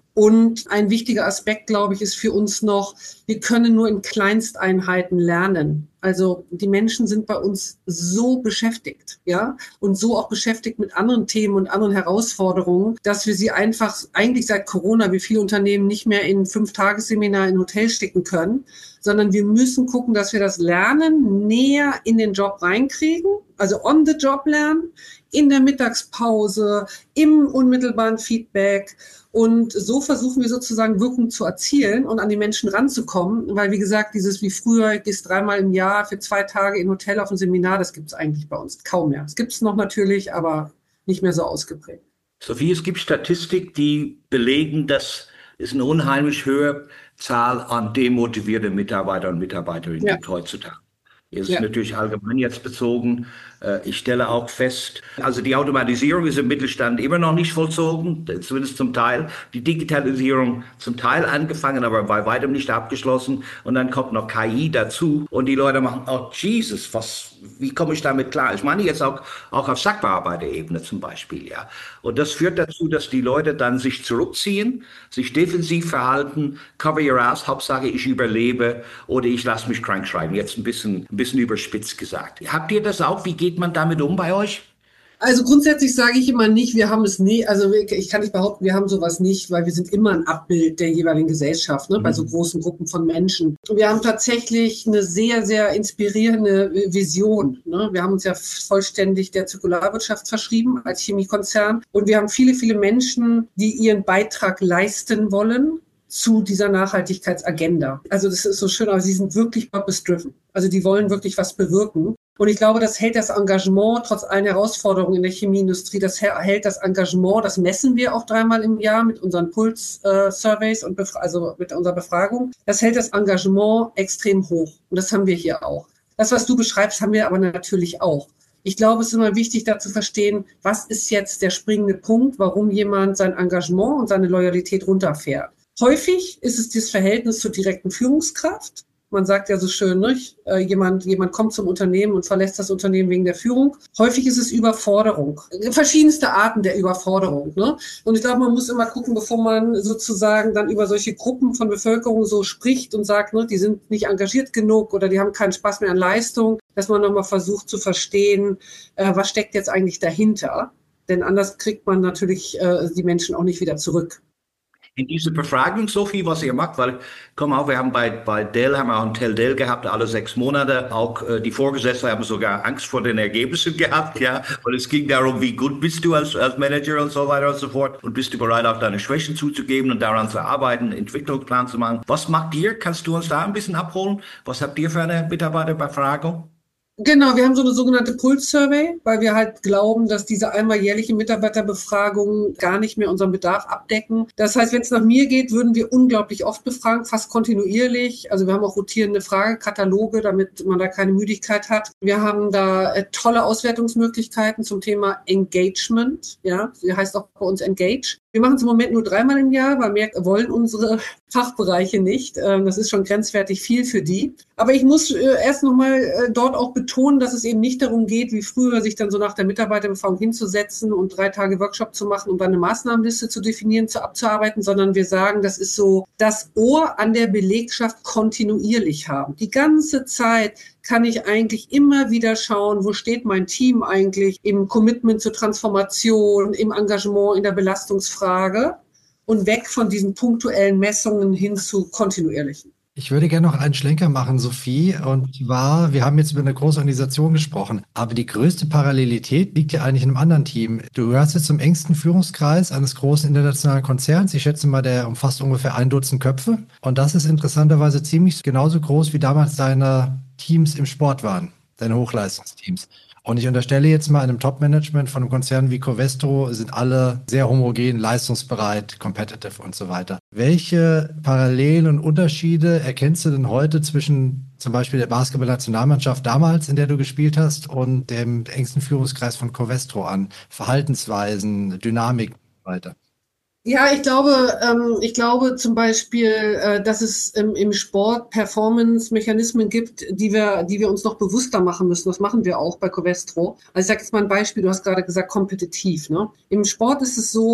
Und ein wichtiger Aspekt, glaube ich, ist für uns noch, wir können nur in Kleinsteinheiten lernen. Also die Menschen sind bei uns so beschäftigt, ja, und so auch beschäftigt mit anderen Themen und anderen Herausforderungen, dass wir sie einfach, eigentlich seit Corona, wie viele Unternehmen nicht mehr in Fünf-Tagesseminar in Hotel stecken können, sondern wir müssen gucken, dass wir das Lernen näher in den Job reinkriegen, also on the job lernen, in der Mittagspause, im unmittelbaren Feedback. Und so versuchen wir sozusagen Wirkung zu erzielen und an die Menschen ranzukommen, weil wie gesagt, dieses wie früher, gehst dreimal im Jahr für zwei Tage in Hotel auf ein Seminar, das gibt es eigentlich bei uns kaum mehr. Es gibt es noch natürlich, aber nicht mehr so ausgeprägt. Sophie, es gibt Statistik, die belegen, dass es eine unheimlich hohe Zahl an demotivierten Mitarbeitern und Mitarbeiterinnen Ja. gibt heutzutage. Es ist Ja. natürlich allgemein jetzt bezogen. Ich stelle auch fest, also die Automatisierung ist im Mittelstand immer noch nicht vollzogen, zumindest zum Teil. Die Digitalisierung zum Teil angefangen, aber bei weitem nicht abgeschlossen. Und dann kommt noch K I dazu. Und die Leute machen, oh Jesus, was, wie komme ich damit klar? Ich meine jetzt auch, auch auf Sachbearbeiterebene zum Beispiel, ja. Und das führt dazu, dass die Leute dann sich zurückziehen, sich defensiv verhalten, cover your ass, Hauptsache ich überlebe oder ich lasse mich krank schreiben. Jetzt ein bisschen, ein bisschen überspitzt gesagt. Habt ihr das auch? Wie geht man damit um bei euch? Also grundsätzlich sage ich immer nicht, wir haben es nie, also ich kann nicht behaupten, wir haben sowas nicht, weil wir sind immer ein Abbild der jeweiligen Gesellschaft, ne, mhm. bei so großen Gruppen von Menschen. Wir haben tatsächlich eine sehr, sehr inspirierende Vision. Ne? Wir haben uns ja vollständig der Zirkularwirtschaft verschrieben als Chemiekonzern und wir haben viele, viele Menschen, die ihren Beitrag leisten wollen zu dieser Nachhaltigkeitsagenda. Also das ist so schön, aber sie sind wirklich purpose-driven. Also die wollen wirklich was bewirken. Und ich glaube, das hält das Engagement trotz allen Herausforderungen in der Chemieindustrie, das hält das Engagement, das messen wir auch dreimal im Jahr mit unseren Puls-Surveys und befra- also mit unserer Befragung. Das hält das Engagement extrem hoch. Und das haben wir hier auch. Das, was du beschreibst, haben wir aber natürlich auch. Ich glaube, es ist immer wichtig, da zu verstehen, was ist jetzt der springende Punkt, warum jemand sein Engagement und seine Loyalität runterfährt. Häufig ist es das Verhältnis zur direkten Führungskraft. Man sagt ja so schön, ne? äh, jemand, jemand kommt zum Unternehmen und verlässt das Unternehmen wegen der Führung. Häufig ist es Überforderung, verschiedenste Arten der Überforderung. Ne? Und ich glaube, man muss immer gucken, bevor man sozusagen dann über solche Gruppen von Bevölkerung so spricht und sagt, ne, die sind nicht engagiert genug oder die haben keinen Spaß mehr an Leistung, dass man nochmal versucht zu verstehen, äh, was steckt jetzt eigentlich dahinter. Denn anders kriegt man natürlich äh, die Menschen auch nicht wieder zurück. In dieser Befragung, Sophie, was ihr macht, weil, komm auch, wir haben bei, bei Dell, haben wir auch ein Hotel Dell gehabt, alle sechs Monate. Auch äh, die Vorgesetzten haben sogar Angst vor den Ergebnissen gehabt, ja. Und es ging darum, wie gut bist du als, als Manager und so weiter und so fort. Und bist du bereit, auch deine Schwächen zuzugeben und daran zu arbeiten, einen Entwicklungsplan zu machen. Was macht ihr? Kannst du uns da ein bisschen abholen? Was habt ihr für eine Mitarbeiterbefragung? Genau, wir haben so eine sogenannte Puls-Survey, weil wir halt glauben, dass diese einmal jährliche Mitarbeiterbefragungen gar nicht mehr unseren Bedarf abdecken. Das heißt, wenn es nach mir geht, würden wir unglaublich oft befragen, fast kontinuierlich. Also wir haben auch rotierende Fragekataloge, damit man da keine Müdigkeit hat. Wir haben da äh, tolle Auswertungsmöglichkeiten zum Thema Engagement. Ja, das heißt auch bei uns Engage. Wir machen es im Moment nur dreimal im Jahr, weil mehr wollen unsere Fachbereiche nicht. Das ist schon grenzwertig viel für die. Aber ich muss erst nochmal dort auch betonen, dass es eben nicht darum geht, wie früher sich dann so nach der Mitarbeiterbefragung hinzusetzen und drei Tage Workshop zu machen, um dann eine Maßnahmenliste zu definieren, zu abzuarbeiten, sondern wir sagen, das ist so das Ohr an der Belegschaft kontinuierlich haben. Die ganze Zeit kann ich eigentlich immer wieder schauen, wo steht mein Team eigentlich im Commitment zur Transformation, im Engagement, in der Belastungsfrage und weg von diesen punktuellen Messungen hin zu kontinuierlichen. Ich würde gerne noch einen Schlenker machen, Sophie, und zwar, wir haben jetzt über eine große Organisation gesprochen, aber die größte Parallelität liegt ja eigentlich in einem anderen Team. Du gehörst jetzt zum engsten Führungskreis eines großen internationalen Konzerns. Ich schätze mal, der umfasst ungefähr ein Dutzend Köpfe. Und das ist interessanterweise ziemlich genauso groß, wie damals deine Teams im Sport waren, deine Hochleistungsteams. Und ich unterstelle jetzt mal, in einem Top-Management von einem Konzern wie Covestro sind alle sehr homogen, leistungsbereit, competitive und so weiter. Welche Parallelen und Unterschiede erkennst du denn heute zwischen zum Beispiel der Basketball-Nationalmannschaft damals, in der du gespielt hast, und dem engsten Führungskreis von Covestro an? Verhaltensweisen, Dynamik und so weiter. Ja, ich glaube, ähm, ich glaube zum Beispiel, äh, dass es ähm, im Sport Performance-Mechanismen gibt, die wir, die wir uns noch bewusster machen müssen. Das machen wir auch bei Covestro. Also ich sage jetzt mal ein Beispiel, du hast gerade gesagt, kompetitiv. Ne? Im Sport ist es so,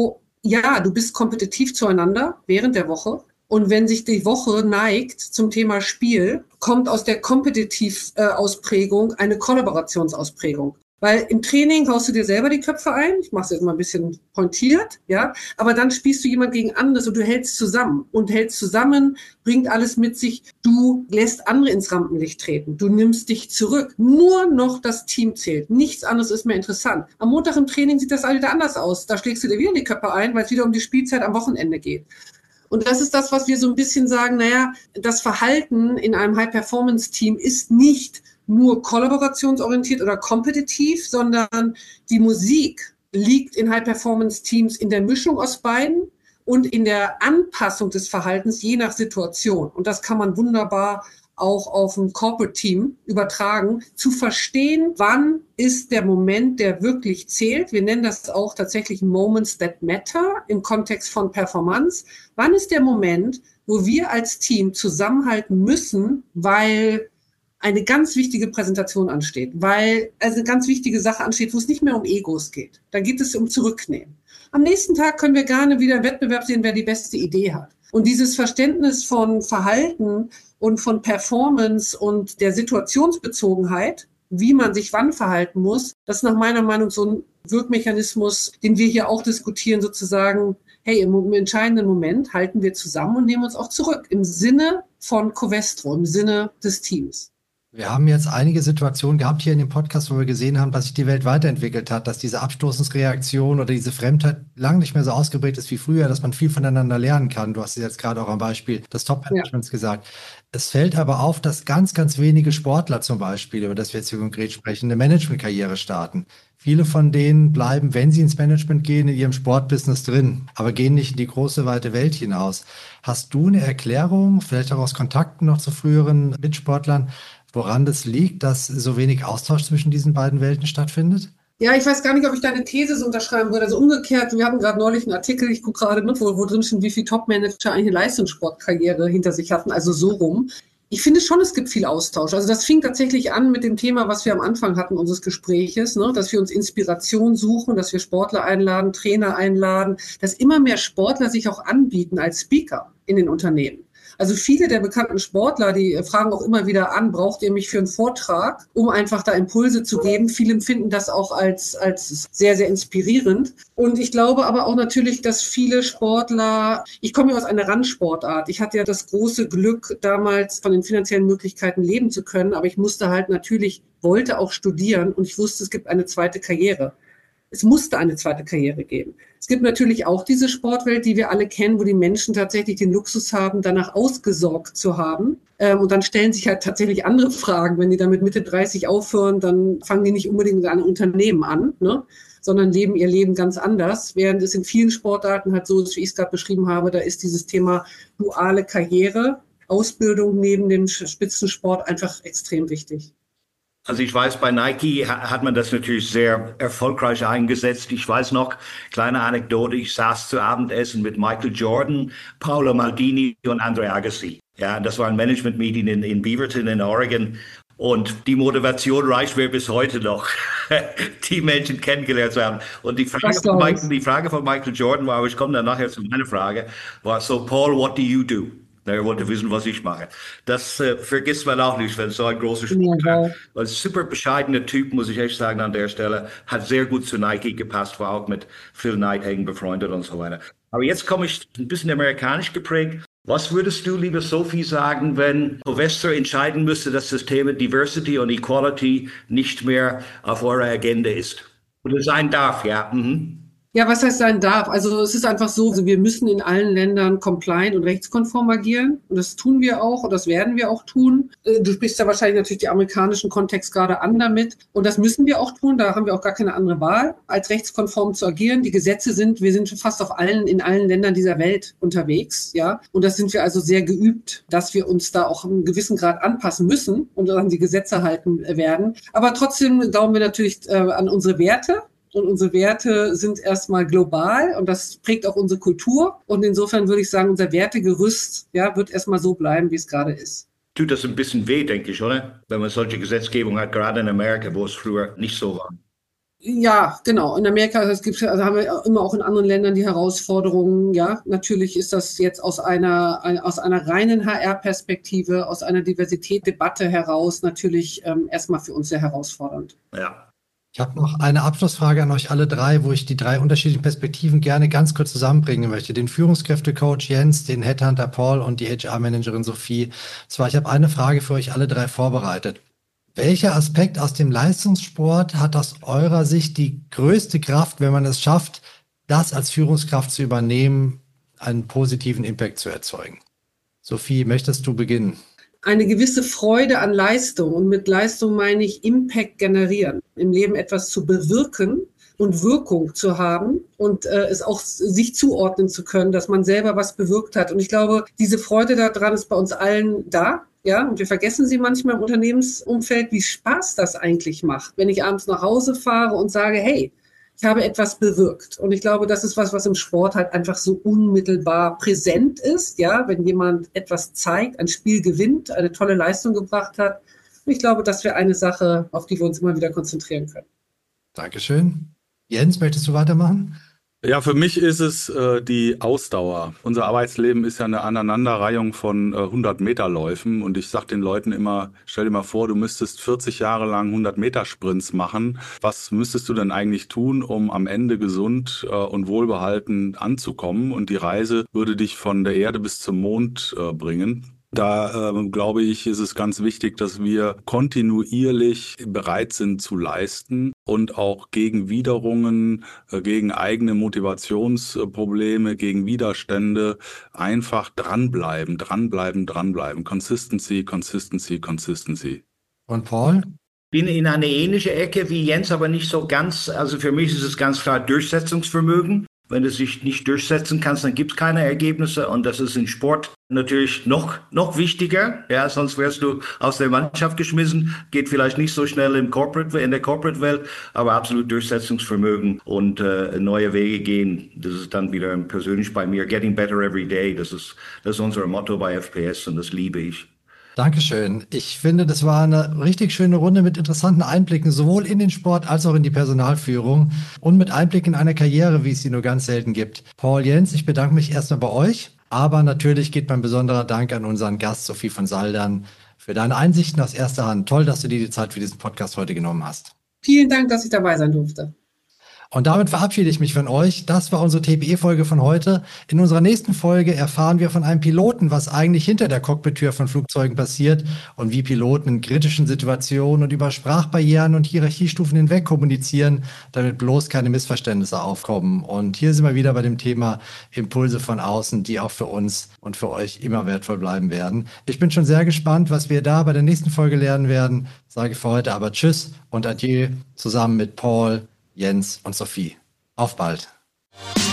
ja, du bist kompetitiv zueinander während der Woche. Und wenn sich die Woche neigt zum Thema Spiel, kommt aus der Kompetitiv-Ausprägung eine Kollaborationsausprägung. Weil im Training haust du dir selber die Köpfe ein, ich mache es jetzt mal ein bisschen pointiert, ja, aber dann spielst du jemand gegen anderes und du hältst zusammen. Und hältst zusammen bringt alles mit sich, du lässt andere ins Rampenlicht treten, du nimmst dich zurück. Nur noch das Team zählt, nichts anderes ist mehr interessant. Am Montag im Training sieht das alles wieder anders aus, da schlägst du dir wieder die Köpfe ein, weil es wieder um die Spielzeit am Wochenende geht. Und das ist das, was wir so ein bisschen sagen, naja, das Verhalten in einem High-Performance-Team ist nicht nur kollaborationsorientiert oder kompetitiv, sondern die Musik liegt in High-Performance-Teams in der Mischung aus beiden und in der Anpassung des Verhaltens je nach Situation. Und das kann man wunderbar auch auf ein Corporate-Team übertragen, zu verstehen, wann ist der Moment, der wirklich zählt. Wir nennen das auch tatsächlich Moments that matter im Kontext von Performance. Wann ist der Moment, wo wir als Team zusammenhalten müssen, weil eine ganz wichtige Präsentation ansteht, weil also eine ganz wichtige Sache ansteht, wo es nicht mehr um Egos geht. Da geht es um Zurücknehmen. Am nächsten Tag können wir gerne wieder im Wettbewerb sehen, wer die beste Idee hat. Und dieses Verständnis von Verhalten und von Performance und der Situationsbezogenheit, wie man sich wann verhalten muss, das ist nach meiner Meinung so ein Wirkmechanismus, den wir hier auch diskutieren, sozusagen, hey, im, im entscheidenden Moment halten wir zusammen und nehmen uns auch zurück, im Sinne von Covestro, im Sinne des Teams. Wir haben jetzt einige Situationen gehabt hier in dem Podcast, wo wir gesehen haben, dass sich die Welt weiterentwickelt hat, dass diese Abstoßungsreaktion oder diese Fremdheit lang nicht mehr so ausgeprägt ist wie früher, dass man viel voneinander lernen kann. Du hast es jetzt gerade auch am Beispiel des Top-Managements ja. gesagt. Es fällt aber auf, dass ganz, ganz wenige Sportler zum Beispiel, über das wir jetzt hier konkret sprechen, eine Management-Karriere starten. Viele von denen bleiben, wenn sie ins Management gehen, in ihrem Sportbusiness drin, aber gehen nicht in die große, weite Welt hinaus. Hast du eine Erklärung, vielleicht auch aus Kontakten noch zu früheren Mitsportlern, woran das liegt, dass so wenig Austausch zwischen diesen beiden Welten stattfindet? Ja, ich weiß gar nicht, ob ich deine These so unterschreiben würde. Also umgekehrt, wir hatten gerade neulich einen Artikel, ich gucke gerade mit, wo, wo drin steht, wie viele Top-Manager eigentlich eine Leistungssportkarriere hinter sich hatten, also so rum. Ich finde schon, es gibt viel Austausch. Also das fing tatsächlich an mit dem Thema, was wir am Anfang hatten unseres Gespräches, ne? Dass wir uns Inspiration suchen, dass wir Sportler einladen, Trainer einladen, dass immer mehr Sportler sich auch anbieten als Speaker in den Unternehmen. Also viele der bekannten Sportler, die fragen auch immer wieder an, braucht ihr mich für einen Vortrag, um einfach da Impulse zu geben. Viele empfinden das auch als, als sehr, sehr inspirierend. Und ich glaube aber auch natürlich, dass viele Sportler, ich komme ja aus einer Randsportart. Ich hatte ja das große Glück, damals von den finanziellen Möglichkeiten leben zu können. Aber ich musste halt natürlich, wollte auch studieren und ich wusste, es gibt eine zweite Karriere. Es musste eine zweite Karriere geben. Es gibt natürlich auch diese Sportwelt, die wir alle kennen, wo die Menschen tatsächlich den Luxus haben, danach ausgesorgt zu haben. Ähm, und dann stellen sich halt tatsächlich andere Fragen. Wenn die dann mit Mitte dreißig aufhören, dann fangen die nicht unbedingt an Unternehmen an, ne? Sondern leben ihr Leben ganz anders. Während es in vielen Sportarten halt so ist, wie ich es gerade beschrieben habe, da ist dieses Thema duale Karriere, Ausbildung neben dem Spitzensport einfach extrem wichtig. Also ich weiß, bei Nike hat man das natürlich sehr erfolgreich eingesetzt. Ich weiß noch, kleine Anekdote, ich saß zu Abendessen mit Michael Jordan, Paolo Maldini und Andre Agassi. Ja, das war ein Management-Meeting in, in Beaverton in Oregon. Und die Motivation reicht mir bis heute noch, die Menschen kennengelernt zu haben. Und die Frage, von Michael, die Frage von Michael Jordan war, aber ich komme dann nachher zu meiner Frage, war so, Paul, what do you do? Er wollte wissen, was ich mache. Das äh, vergisst man auch nicht, wenn so ein großer Sportler, ja, ein super bescheidener Typ, muss ich echt sagen, an der Stelle, hat sehr gut zu Nike gepasst, war auch mit Phil Knight befreundet und so weiter. Aber jetzt komme ich ein bisschen amerikanisch geprägt. Was würdest du, liebe Sophie, sagen, wenn Covestro entscheiden müsste, dass das Thema Diversity und Equality nicht mehr auf eurer Agenda ist? Oder sein darf, ja. Mhm. Ja, was heißt sein darf? Also es ist einfach so, also wir müssen in allen Ländern compliant und rechtskonform agieren. Und das tun wir auch und das werden wir auch tun. Du sprichst ja wahrscheinlich natürlich die amerikanischen Kontext gerade an damit. Und das müssen wir auch tun. Da haben wir auch gar keine andere Wahl, als rechtskonform zu agieren. Die Gesetze sind, wir sind fast auf allen, in allen Ländern dieser Welt unterwegs. Ja, und das sind wir also sehr geübt, dass wir uns da auch einen gewissen Grad anpassen müssen und an die Gesetze halten werden. Aber trotzdem glauben wir natürlich äh, an unsere Werte. Und unsere Werte sind erstmal global und das prägt auch unsere Kultur. Und insofern würde ich sagen, unser Wertegerüst, ja, wird erstmal so bleiben, wie es gerade ist. Tut das ein bisschen weh, denke ich, oder? Wenn man solche Gesetzgebung hat, gerade in Amerika, wo es früher nicht so war. Ja, genau. In Amerika, das gibt's, also haben wir immer auch in anderen Ländern die Herausforderungen. Ja, natürlich ist das jetzt aus einer, ein, aus einer reinen H R-Perspektive, aus einer Diversitätsdebatte heraus natürlich ähm, erstmal für uns sehr herausfordernd. Ja. Ich habe noch eine Abschlussfrage an euch alle drei, wo ich die drei unterschiedlichen Perspektiven gerne ganz kurz zusammenbringen möchte. Den Führungskräftecoach Jens, den Headhunter Paul und die H R-Managerin Sophie. Und zwar, ich habe eine Frage für euch alle drei vorbereitet. Welcher Aspekt aus dem Leistungssport hat aus eurer Sicht die größte Kraft, wenn man es schafft, das als Führungskraft zu übernehmen, einen positiven Impact zu erzeugen? Sophie, möchtest du beginnen? Eine gewisse Freude an Leistung. Und mit Leistung meine ich Impact generieren, im Leben etwas zu bewirken und Wirkung zu haben und äh, es auch sich zuordnen zu können, dass man selber was bewirkt hat. Und ich glaube, diese Freude daran ist bei uns allen da. Ja, und wir vergessen sie manchmal im Unternehmensumfeld, wie Spaß das eigentlich macht, wenn ich abends nach Hause fahre und sage, hey, ich habe etwas bewirkt. Und ich glaube, das ist was, was im Sport halt einfach so unmittelbar präsent ist. Ja, wenn jemand etwas zeigt, ein Spiel gewinnt, eine tolle Leistung gebracht hat. Und ich glaube, das wäre eine Sache, auf die wir uns immer wieder konzentrieren können. Dankeschön. Jens, möchtest du weitermachen? Ja, für mich ist es äh, die Ausdauer. Unser Arbeitsleben ist ja eine Aneinanderreihung von äh, hundert-Meter-Läufen und ich sage den Leuten immer, stell dir mal vor, du müsstest vierzig Jahre lang hundert-Meter-Sprints machen. Was müsstest du denn eigentlich tun, um am Ende gesund äh, und wohlbehalten anzukommen? Und die Reise würde dich von der Erde bis zum Mond äh, bringen. Da äh, glaube ich, ist es ganz wichtig, dass wir kontinuierlich bereit sind zu leisten und auch gegen Widerrungen, äh, gegen eigene Motivationsprobleme, gegen Widerstände einfach dranbleiben, dranbleiben, dranbleiben. Consistency, Consistency, Consistency. Und Paul? Bin in eine ähnliche Ecke wie Jens, aber nicht so ganz. Also für mich ist es ganz klar Durchsetzungsvermögen. Wenn du dich nicht durchsetzen kannst, dann gibt es keine Ergebnisse. Und das ist im Sport natürlich noch, noch wichtiger. Ja, sonst wärst du aus der Mannschaft geschmissen. Geht vielleicht nicht so schnell im Corporate, in der Corporate-Welt, aber absolut Durchsetzungsvermögen und äh, neue Wege gehen. Das ist dann wieder persönlich bei mir. Getting better every day. Das ist, das ist unser Motto bei F P S und das liebe ich. Dankeschön. Ich finde, das war eine richtig schöne Runde mit interessanten Einblicken, sowohl in den Sport als auch in die Personalführung und mit Einblick in eine Karriere, wie es sie nur ganz selten gibt. Paul, Jens, ich bedanke mich erstmal bei euch, aber natürlich geht mein besonderer Dank an unseren Gast Sophie von Saldern für deine Einsichten aus erster Hand. Toll, dass du dir die Zeit für diesen Podcast heute genommen hast. Vielen Dank, dass ich dabei sein durfte. Und damit verabschiede ich mich von euch. Das war unsere T P E-Folge von heute. In unserer nächsten Folge erfahren wir von einem Piloten, was eigentlich hinter der Cockpit-Tür von Flugzeugen passiert und wie Piloten in kritischen Situationen und über Sprachbarrieren und Hierarchiestufen hinweg kommunizieren, damit bloß keine Missverständnisse aufkommen. Und hier sind wir wieder bei dem Thema Impulse von außen, die auch für uns und für euch immer wertvoll bleiben werden. Ich bin schon sehr gespannt, was wir da bei der nächsten Folge lernen werden. Sage für heute aber Tschüss und Adieu zusammen mit Paul, Jens und Sophie. Auf bald!